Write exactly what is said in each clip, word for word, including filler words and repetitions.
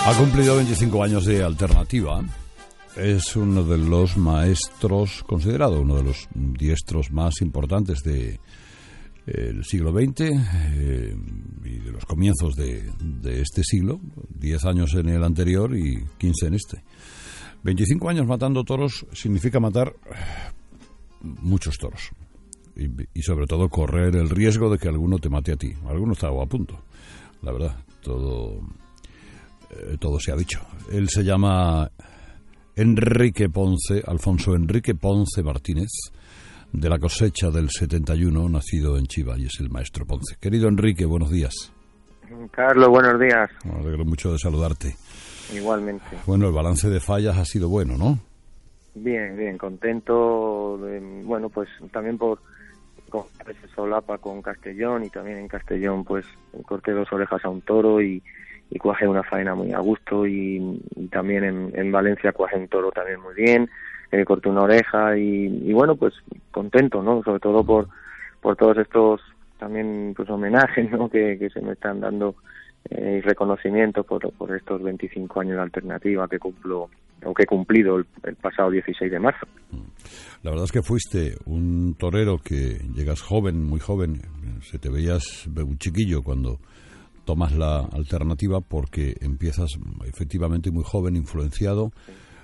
Ha cumplido veinticinco años de Alternativa. Es uno de los maestros, considerado uno de los diestros más importantes de el siglo veinte eh, y de los comienzos de, de este siglo, diez años en el anterior y quince en este. veinticinco años matando toros significa matar muchos toros y, y sobre todo correr el riesgo de que alguno te mate a ti. Alguno está a punto, la verdad, todo, eh, todo se ha dicho. Él se llama Enrique Ponce, Alfonso Enrique Ponce Martínez, de la cosecha del setenta y uno, nacido en Chiva, y es el maestro Ponce. Querido Enrique, buenos días. Carlos, buenos días. Me alegro mucho de saludarte. Igualmente. Bueno, el balance de fallas ha sido bueno, ¿no? Bien, bien, contento. De, bueno, pues también por con ese solapa con Castellón, y también en Castellón pues corté dos orejas a un toro y, y cuajé una faena muy a gusto, y, y también en, en Valencia cuajé un toro también muy bien. Eh, corté una oreja y, y bueno, pues contento, ¿no? Sobre todo por por todos estos también pues homenajes, ¿no? Que, que se me están dando eh, y reconocimiento por, por estos veinticinco años de Alternativa que cumplo, o que he cumplido el, el pasado dieciséis de marzo. La verdad es que fuiste un torero que llegas joven, muy joven, se te veías un chiquillo cuando tomas la Alternativa, porque empiezas efectivamente muy joven, influenciado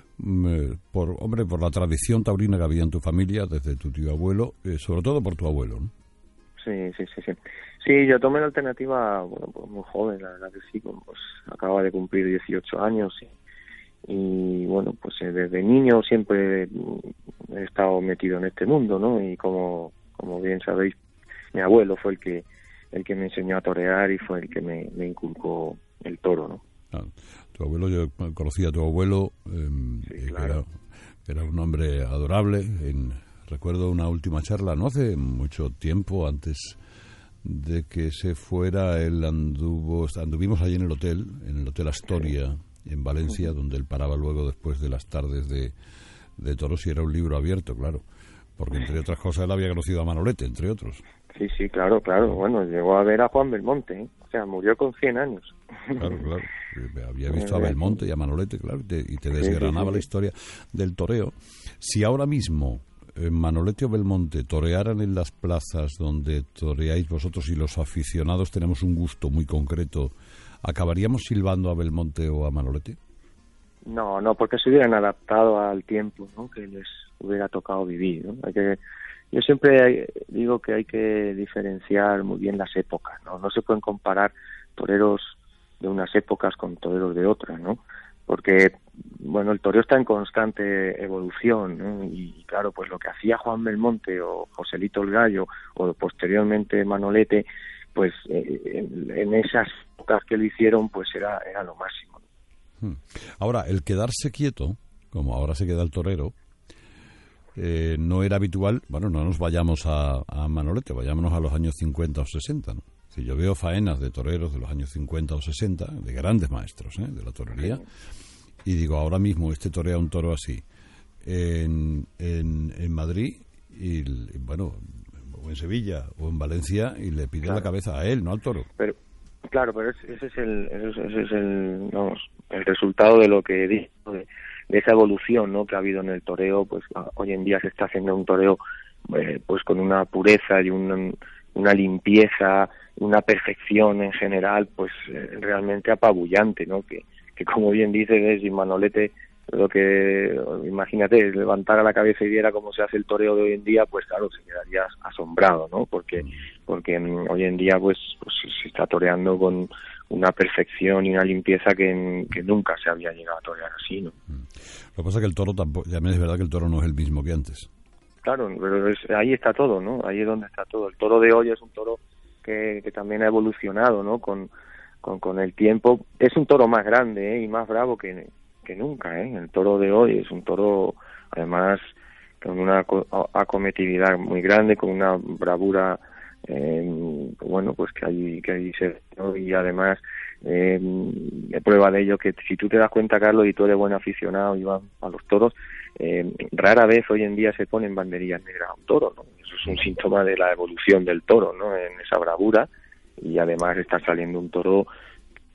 por hombre por la tradición taurina que había en tu familia desde tu tío abuelo, eh, sobre todo por tu abuelo, ¿no? Sí, sí, sí, sí. Sí, yo tomé la Alternativa, bueno, pues muy joven, la verdad que sí, pues acababa de cumplir dieciocho años y, y bueno, pues desde niño siempre he estado metido en este mundo, ¿no? Y como como bien sabéis, mi abuelo fue el que el que me enseñó a torear y fue el que me, me inculcó el toro, ¿no? Ah, tu abuelo, yo conocí a tu abuelo, eh, sí, que claro. era, era un hombre adorable. En, recuerdo una última charla, no hace mucho tiempo, antes de que se fuera, él anduvo, anduvimos allí en el hotel, en el Hotel Astoria, en Valencia, donde él paraba luego después de las tardes de, de toros, y era un libro abierto, claro, porque entre otras cosas él había conocido a Manolete, entre otros. Sí, sí, claro, claro. Bueno, llegó a ver a Juan Belmonte, ¿eh? O sea, murió con cien años. Claro, claro. Había visto a Belmonte y a Manolete, claro, y te, y te desgranaba sí, sí, sí. la historia del toreo. Si ahora mismo eh, Manolete o Belmonte torearan en las plazas donde toreáis vosotros y los aficionados tenemos un gusto muy concreto, ¿acabaríamos silbando a Belmonte o a Manolete? No, no, porque se hubieran adaptado al tiempo, ¿no? Que les hubiera tocado vivir, ¿no? Hay que... Yo siempre digo que hay que diferenciar muy bien las épocas, ¿no? No se pueden comparar toreros de unas épocas con toreros de otras, ¿no? Porque, bueno, el toreo está en constante evolución, ¿no? Y claro, pues lo que hacía Juan Belmonte o Joselito el Gallo o posteriormente Manolete, pues eh, en, en esas épocas que lo hicieron, pues era, era lo máximo. Ahora, el quedarse quieto, como ahora se queda el torero, Eh, no era habitual. Bueno, no nos vayamos a, a Manolete, vayámonos a los años cincuenta o sesenta, ¿no? Si yo veo faenas de toreros de los años cincuenta o sesenta, de grandes maestros, ¿eh? de la torería, y digo, ahora mismo este torea un toro así en, en, en Madrid y, y bueno, o en Sevilla o en Valencia, y le pide claro. la cabeza a él, no al toro. Pero claro, pero ese es el ese es, ese es el vamos, el resultado de lo que digo, de, de esa evolución, ¿no? que ha habido en el toreo. Pues hoy en día se está haciendo un toreo eh, pues con una pureza y una, una limpieza, una perfección en general, pues eh, realmente apabullante, ¿no? Que, que como bien dices, es y Manolete, lo que imagínate, levantara la cabeza y viera cómo se hace el toreo de hoy en día, pues claro, se quedaría asombrado, ¿no? Porque porque hoy en día pues, pues se está toreando con una perfección y una limpieza que, que nunca se había llegado a torear así, ¿no? Lo que pasa es que el toro tampoco, ya es verdad que el toro no es el mismo que antes. Claro, pero es, ahí está todo, ¿no? Ahí es donde está todo. El toro de hoy es un toro que, que también ha evolucionado, ¿no? Con, con, con el tiempo. Es un toro más grande, ¿eh? Y más bravo que, que nunca, ¿eh? El toro de hoy es un toro, además, con una acometividad muy grande, con una bravura, eh, bueno, pues que hay que hay ser, ¿no? Y además, eh, prueba de ello que si tú te das cuenta, Carlos, y tú eres buen aficionado y vas a los toros, eh, rara vez hoy en día se ponen banderillas negras a un toro, ¿no? Eso es un síntoma de la evolución del toro, ¿no? En esa bravura, y además está saliendo un toro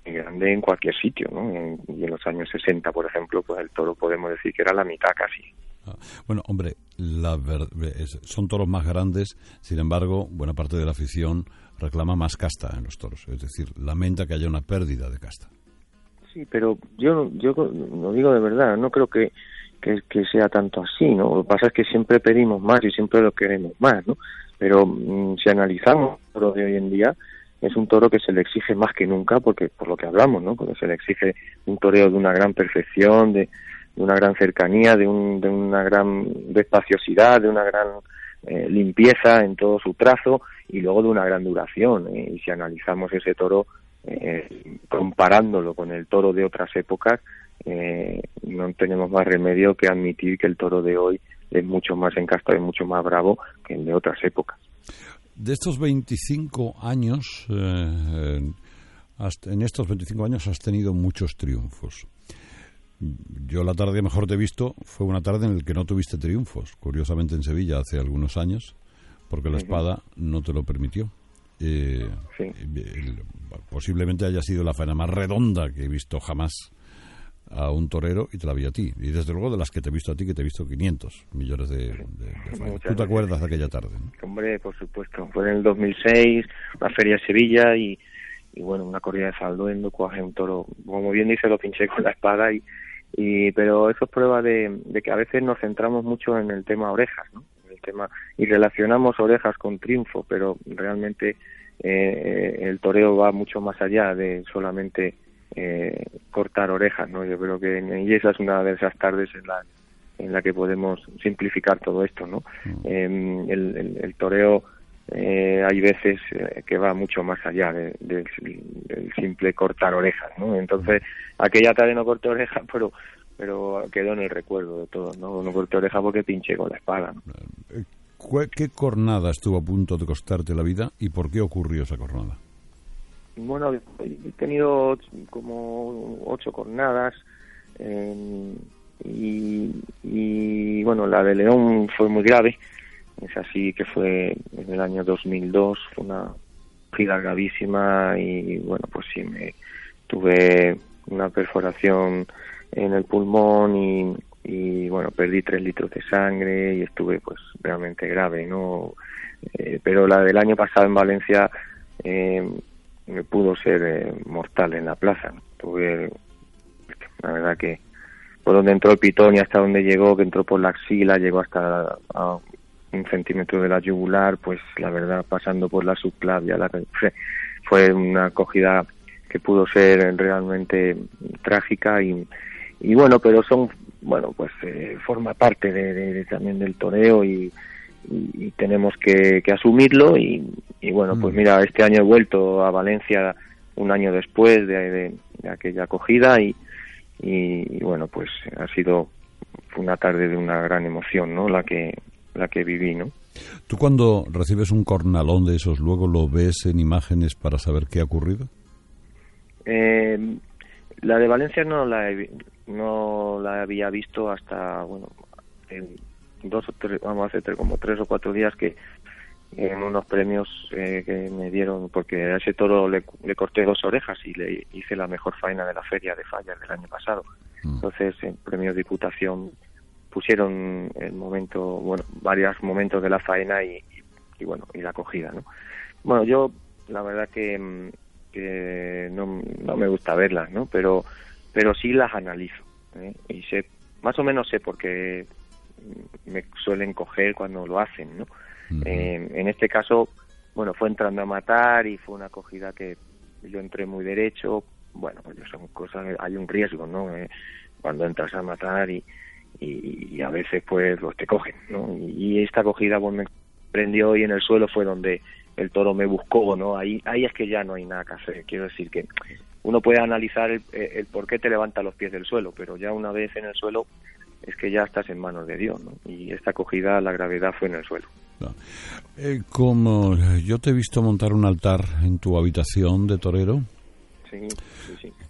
grande en cualquier sitio, ¿no? En, y en los años sesenta, por ejemplo, pues el toro podemos decir que era la mitad casi. Ah, bueno, hombre, la ver- es, son toros más grandes, sin embargo, buena parte de la afición reclama más casta en los toros, es decir, lamenta que haya una pérdida de casta. Sí, pero yo yo lo digo de verdad, no creo que, que, que sea tanto así, ¿no? Lo que pasa es que siempre pedimos más y siempre lo queremos más, ¿no? Pero mmm, si analizamos el toro de hoy en día, es un toro que se le exige más que nunca, porque por lo que hablamos, ¿no? Porque se le exige un toreo de una gran perfección, de, de una gran cercanía, de, un, de una gran despaciosidad, de una gran eh, limpieza en todo su trazo y luego de una gran duración. ¿eh? Y si analizamos ese toro, eh, comparándolo con el toro de otras épocas, eh, no tenemos más remedio que admitir que el toro de hoy es mucho más encastado y mucho más bravo que el de otras épocas. De estos veinticinco años, eh, has, en estos veinticinco años has tenido muchos triunfos. Yo la tarde mejor te he visto fue una tarde en la que no tuviste triunfos, curiosamente en Sevilla hace algunos años, porque la espada no te lo permitió. Eh, sí. el, posiblemente haya sido la faena más redonda que he visto jamás a un torero y te la vi a ti. Y desde luego de las que te he visto a ti, que te he visto quinientos millones de, de, de faenas. ¿Tú te acuerdas de aquella tarde? ¿no? Hombre, por supuesto. Fue en el dos mil seis, la feria de Sevilla y, y bueno, una corrida de Salduendo, cuaje un toro. Como bien dice, lo pinché con la espada y, y pero eso es prueba de, de que a veces nos centramos mucho en el tema orejas, ¿no? El tema y relacionamos orejas con triunfo, pero realmente eh, el toreo va mucho más allá de solamente Eh, cortar orejas, ¿no? Yo creo que y esa es una de esas tardes en la en la que podemos simplificar todo esto, ¿no? Mm. Eh, el, el, el toreo eh, hay veces eh, que va mucho más allá de, de, del simple cortar orejas, ¿no? Entonces aquella tarde no corté orejas, pero pero quedó en el recuerdo de todos, ¿no? No corté orejas porque pinché con la espada, ¿no? ¿Qué cornada estuvo a punto de costarte la vida y por qué ocurrió esa cornada? Bueno, he tenido como ocho cornadas eh, y, y, bueno, la de León fue muy grave. Es así que fue en el año dos mil dos, fue una gira gravísima y, bueno, pues sí, me tuve una perforación en el pulmón y, y bueno, perdí tres litros de sangre y estuve, pues, realmente grave, ¿no? Eh, pero la del año pasado en Valencia eh, me pudo ser eh, mortal en la plaza. Tuve, la verdad que por donde entró el pitón y hasta donde llegó, que entró por la axila, llegó hasta a un centímetro de la yugular, pues la verdad pasando por la subclavia, la, fue, fue una acogida que pudo ser realmente trágica y, y bueno, pero son, bueno, pues eh, forma parte de, de, de también del toreo y Y, y tenemos que, que asumirlo y, y bueno, pues mira, este año he vuelto a Valencia un año después de, de, de aquella acogida y, y, y bueno, pues ha sido una tarde de una gran emoción, ¿no? La que la que viví, ¿no? ¿Tú cuando recibes un cornalón de esos luego lo ves en imágenes para saber qué ha ocurrido? Eh, la de Valencia no la he, no la había visto hasta, bueno, el, dos o tres, vamos a hacer tres, como tres o cuatro días que en unos premios eh, que me dieron, porque a ese toro le, le corté dos orejas y le hice la mejor faena de la feria de Fallas del año pasado. Mm. Entonces, en premios Diputación pusieron el momento, bueno, varios momentos de la faena y, y, y bueno, y la acogida, ¿no? Bueno, yo la verdad que, que no, no me gusta verlas, ¿no? Pero, pero sí las analizo, ¿eh? Y sé, más o menos sé por qué me suelen coger cuando lo hacen, ¿no? Uh-huh. Eh, en este caso, bueno, fue entrando a matar y fue una acogida que yo entré muy derecho. Bueno, pues son cosas, hay un riesgo, ¿no? Eh, cuando entras a matar y, y, y a veces pues los te cogen, ¿no? Y, y esta acogida pues me prendió y en el suelo fue donde el toro me buscó, ¿no? Ahí, ahí es que ya no hay nada que hacer. Quiero decir que uno puede analizar el, el por qué te levanta los pies del suelo, pero ya una vez en el suelo es que ya estás en manos de Dios, ¿no? Y esta acogida, la gravedad fue en el suelo. No. Eh, como yo te he visto montar un altar en tu habitación de torero, sí, sí, sí.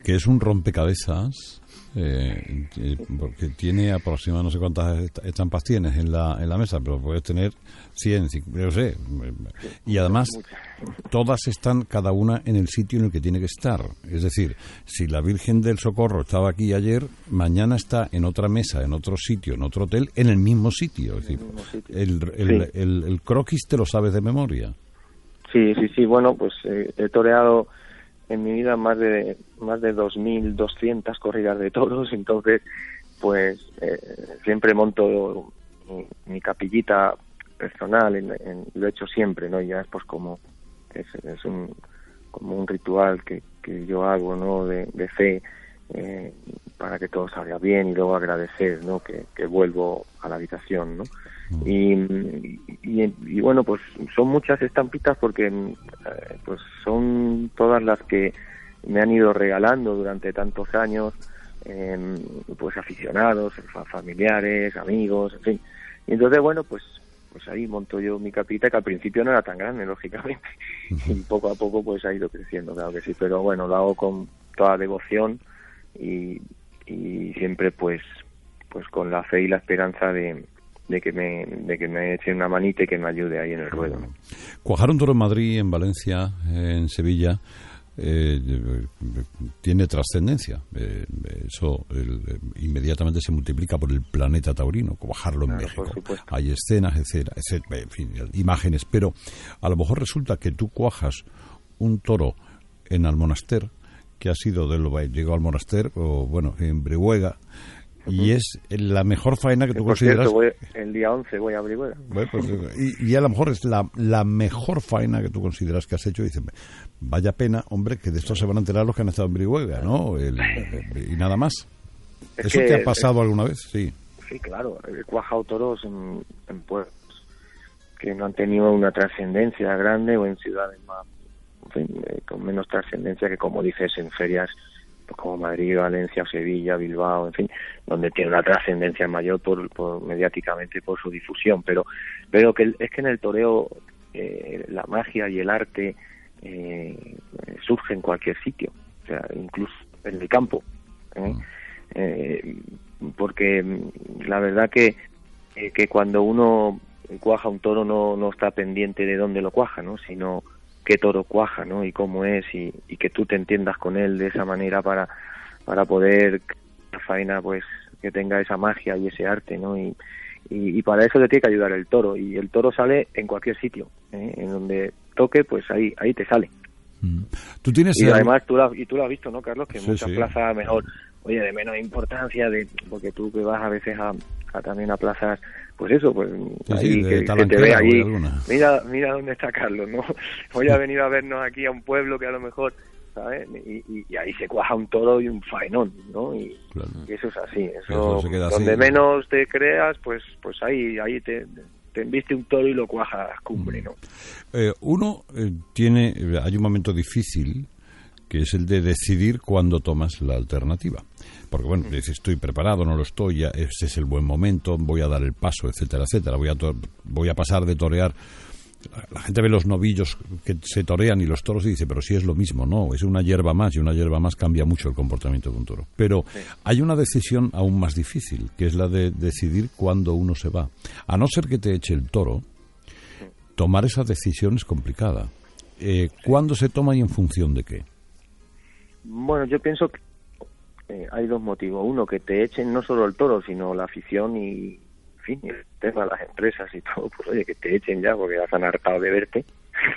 que es un rompecabezas, eh, eh, porque tiene aproximadamente, no sé cuántas estampas tienes en la en la mesa, pero puedes tener cien, no sé, y además todas están cada una en el sitio en el que tiene que estar. Es decir, si la Virgen del Socorro estaba aquí ayer, mañana está en otra mesa, en otro sitio, en otro hotel, en el mismo sitio. Es decir, el, el, sí. el, el croquis te lo sabes de memoria. Sí, sí, sí. Bueno, pues eh, he toreado en mi vida más de más de dos mil doscientas corridas de toros, entonces pues eh, siempre monto mi, mi capillita personal, en, en, lo he hecho siempre, ¿no? Y ya es pues como es, es un como un ritual que, que yo hago, ¿no? De, de fe, eh, para que todo salga bien y luego agradecer, ¿no? Que, que vuelvo a la habitación, ¿no? Y, y, y bueno, pues son muchas estampitas porque eh, pues son todas las que me han ido regalando durante tantos años, eh, pues aficionados, familiares, amigos, en fin. Y entonces, bueno, pues pues ahí monto yo mi capita, que al principio no era tan grande, lógicamente, y poco a poco pues ha ido creciendo, claro que sí, pero bueno, lo hago con toda devoción y, y siempre pues pues con la fe y la esperanza de de que me de que me eche una manita y que me ayude ahí en el ruedo, ¿no? Cuajar un toro en Madrid, en Valencia, en Sevilla, eh, tiene trascendencia. Eh, eso el, inmediatamente se multiplica por el planeta taurino. Cuajarlo en Claro, México. Hay escenas, etcétera, etcétera, en fin, imágenes. Pero a lo mejor resulta que tú cuajas un toro en Almonaster, que ha sido de lo llegó al Almonaster, o bueno, en Brihuega, y es la mejor faena que tú por consideras. Cierto, voy, el día once voy a Brihuega. Bueno, pues, y, y a lo mejor es la, la mejor faena que tú consideras que has hecho. Y dices, vaya pena, hombre, que de esto se van a enterar los que han estado en Brihuega, ¿no? El, el, y nada más. Es ¿Eso que, te ha pasado es, alguna vez? Sí. Sí, claro. He cuajado toros en, en pueblos que no han tenido una trascendencia grande o en ciudades más, en fin, eh, con menos trascendencia que, como dices, en ferias pues como Madrid, Valencia, Sevilla, Bilbao, en fin, donde tiene una trascendencia mayor por, por mediáticamente por su difusión, pero pero que es que en el toreo eh, la magia y el arte eh, surge en cualquier sitio, o sea, incluso en el campo, ¿eh? Eh, porque la verdad que eh, que cuando uno cuaja un toro no no está pendiente de dónde lo cuaja, ¿no? Sino qué toro cuaja, ¿no? Y cómo es, y, y que tú te entiendas con él de esa manera para para poder la faena pues que tenga esa magia y ese arte, ¿no? Y, y, y para eso te tiene que ayudar el toro, y el toro sale en cualquier sitio, ¿eh? En donde toque, pues ahí ahí te sale. Mm. Tú tienes y el... además tú lo, y tú lo has visto, ¿no, Carlos? Que en sí, muchas sí. plazas mejor, oye, de menos importancia, de porque tú que vas a veces a, a también a plazas, pues eso, pues sí, ahí sí, que, que te ve allí, mira mira dónde está Carlos, ¿no? Hoy ha venido a vernos aquí a un pueblo que a lo mejor, ¿sabes? Y, y, y ahí se cuaja un toro y un faenón, ¿no? Y, claro. y eso es así, eso, eso donde así, menos te creas, pues pues ahí ahí te te embiste un toro y lo cuajas cumbre, ¿no? Eh, uno eh, tiene, hay un momento difícil que es el de decidir cuándo tomas la alternativa. Porque, bueno, dices, estoy preparado, no lo estoy, ya, este es el buen momento, voy a dar el paso, etcétera, etcétera. Voy a, to- voy a pasar de torear. La, la gente ve los novillos que se torean y los toros y dice, pero sí es lo mismo. No, es una hierba más, y una hierba más cambia mucho el comportamiento de un toro. Pero sí. Hay una decisión aún más difícil, que es la de decidir cuándo uno se va. A no ser que te eche el toro, tomar esa decisión es complicada. Eh, ¿Cuándo se toma y en función de qué? Bueno, yo pienso que eh, hay dos motivos. Uno, que te echen no solo el toro, sino la afición y, en fin, el tema, las empresas y todo. Pues oye, que te echen ya porque ya se han hartado de verte,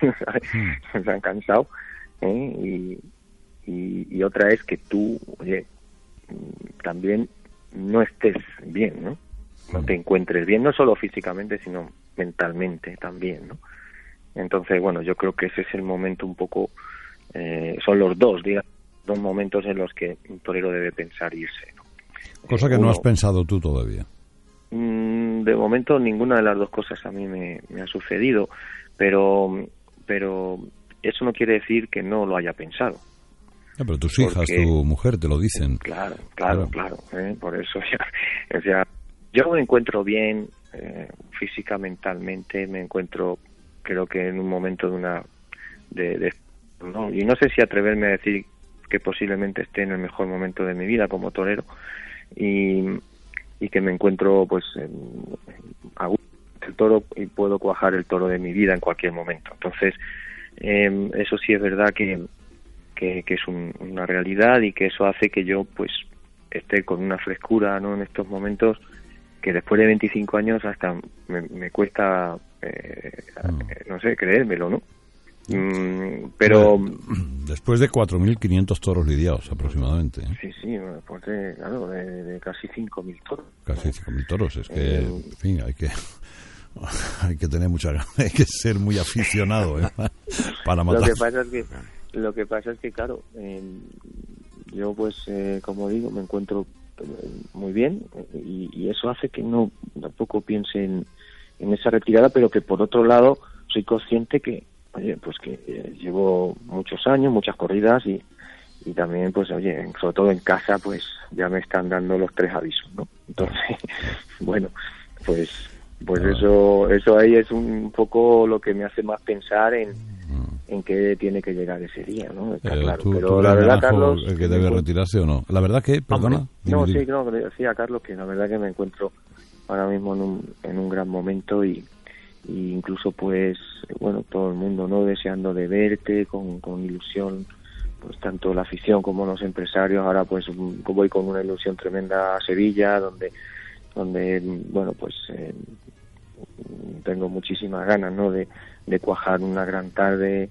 mm. se han cansado. ¿eh? Y, y, y otra es que tú, oye, también no estés bien, ¿no? No te encuentres bien, no solo físicamente, sino mentalmente también, ¿no? Entonces, bueno, yo creo que ese es el momento un poco, eh, son los dos, digamos, dos momentos en los que un torero debe pensar irse, ¿no? Cosa que Uno, no has pensado tú todavía. De momento ninguna de las dos cosas a mí me, me ha sucedido, pero pero eso no quiere decir que no lo haya pensado. No, pero tus hijas, porque, tu mujer te lo dicen. Claro, claro, claro, claro ¿eh? Por eso ya, o sea, yo me encuentro bien eh, física, mentalmente, me encuentro, creo que en un momento de una, de, de ¿no? Y no sé si atreverme a decir que posiblemente esté en el mejor momento de mi vida como torero y, y que me encuentro pues en, a gusto el toro y puedo cuajar el toro de mi vida en cualquier momento. Entonces eh, eso sí es verdad que, que, que es un, una realidad y que eso hace que yo pues esté con una frescura, ¿no?, en estos momentos que después de veinticinco años hasta me, me cuesta eh, mm. no sé, creérmelo, ¿no? Mm, pero después de cuatro mil quinientos toros lidiados aproximadamente, ¿eh? Sí, sí, después de, claro, de, de casi cinco mil toros. Casi cinco mil toros, es que, eh, en fin, hay que hay que tener mucha ganas, hay que ser muy aficionado, ¿eh? Para matar. Lo que pasa es que, lo que pasa es que claro, eh, yo pues, eh, como digo, me encuentro muy bien y, y eso hace que no tampoco piense en, en esa retirada, pero que por otro lado soy consciente que oye, pues que eh, llevo muchos años, muchas corridas y, y también, pues oye, sobre todo en casa, pues ya me están dando los tres avisos, ¿no? Entonces, bueno, pues pues ah. eso eso ahí es un poco lo que me hace más pensar en, en qué tiene que llegar ese día, ¿no? Está eh, claro. ¿tú, Pero tú la verdad, Carlos... ¿El que debe retirarse o no? ¿La verdad que, perdona? Hombre, no, sí, no, le decía a Carlos que la verdad que me encuentro ahora mismo en un, en un gran momento y y incluso pues bueno, todo el mundo no deseando de verte con, con ilusión, pues tanto la afición como los empresarios. Ahora pues voy con una ilusión tremenda a Sevilla, donde donde bueno pues eh, tengo muchísimas ganas, ¿no?, de, de cuajar una gran tarde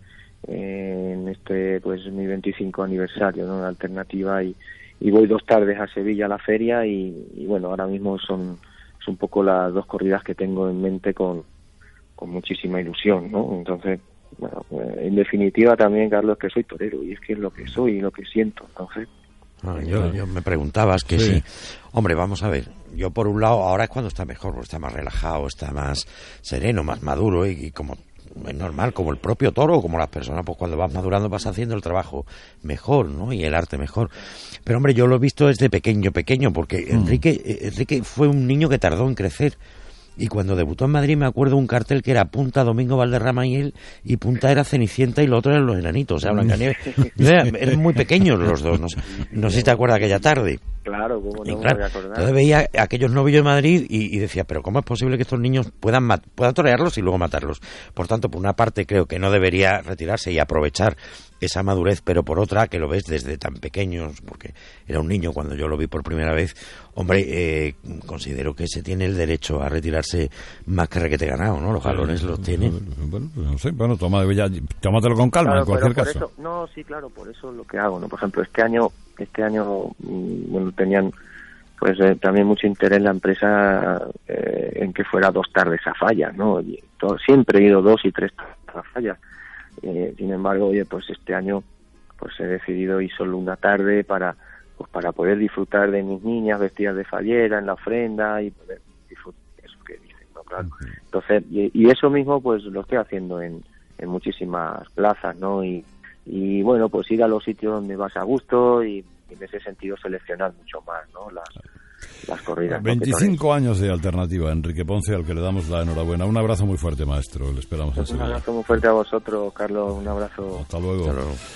eh, en este pues mi veinticinco aniversario, ¿no?, de Alternativa, y, y voy dos tardes a Sevilla a la feria y, y bueno, ahora mismo son, son un poco las dos corridas que tengo en mente con con muchísima ilusión, ¿no? Entonces, bueno, en definitiva también, Carlos, que soy torero y es que es lo que soy y lo que siento, entonces... Ah, yo, yo me preguntabas que sí. sí. Hombre, vamos a ver, yo por un lado, ahora es cuando está mejor, porque está más relajado, está más sereno, más maduro y, y como es normal, como el propio toro, como las personas, pues cuando vas madurando vas haciendo el trabajo mejor, ¿no? Y el arte mejor. Pero hombre, yo lo he visto desde pequeño, pequeño, porque mm. Enrique, Enrique fue un niño que tardó en crecer. Y cuando debutó en Madrid me acuerdo un cartel que era Punta Domingo Valderrama y él, y Punta era Cenicienta y lo otro eran los enanitos, o sea, Blancanieves. Eran muy pequeños los dos, no sé, no sé si te acuerdas aquella tarde. Claro, cómo no, y claro, me voy a acordar. Entonces veía a aquellos novillos de Madrid y, y decía, pero ¿cómo es posible que estos niños puedan mat- puedan torearlos y luego matarlos? Por tanto, por una parte creo que no debería retirarse y aprovechar esa madurez, pero por otra, que lo ves desde tan pequeños, porque era un niño cuando yo lo vi por primera vez, hombre, eh, considero que se tiene el derecho a retirarse más que requete ganado, ¿no? Los galones los tiene. Bueno, pues no sé, bueno, toma, ya, tómatelo con calma, claro, en cualquier por caso. Eso, no, sí, claro, por eso es lo que hago, ¿no? Por ejemplo, este año, este año, bueno, tenían pues eh, también mucho interés en la empresa eh, en que fuera dos tardes a fallas, ¿no? Y todo, siempre he ido dos y tres tardes a fallas. Eh, sin embargo, oye, pues este año pues he decidido ir solo una tarde para pues para poder disfrutar de mis niñas vestidas de fallera en la ofrenda y poder disfrutar de eso que dicen, ¿no? Claro. Uh-huh. Entonces, y, y eso mismo pues lo estoy haciendo en, en muchísimas plazas, ¿no? Y, y bueno, pues ir a los sitios donde vas a gusto y, y en ese sentido seleccionar mucho más, ¿no? Las, las corridas. veinticinco años de Alternativa, Enrique Ponce, al que le damos la enhorabuena. Un abrazo muy fuerte, maestro. Le esperamos en Un abrazo muy fuerte a vosotros, Carlos. Un abrazo. Hasta luego. Hasta luego.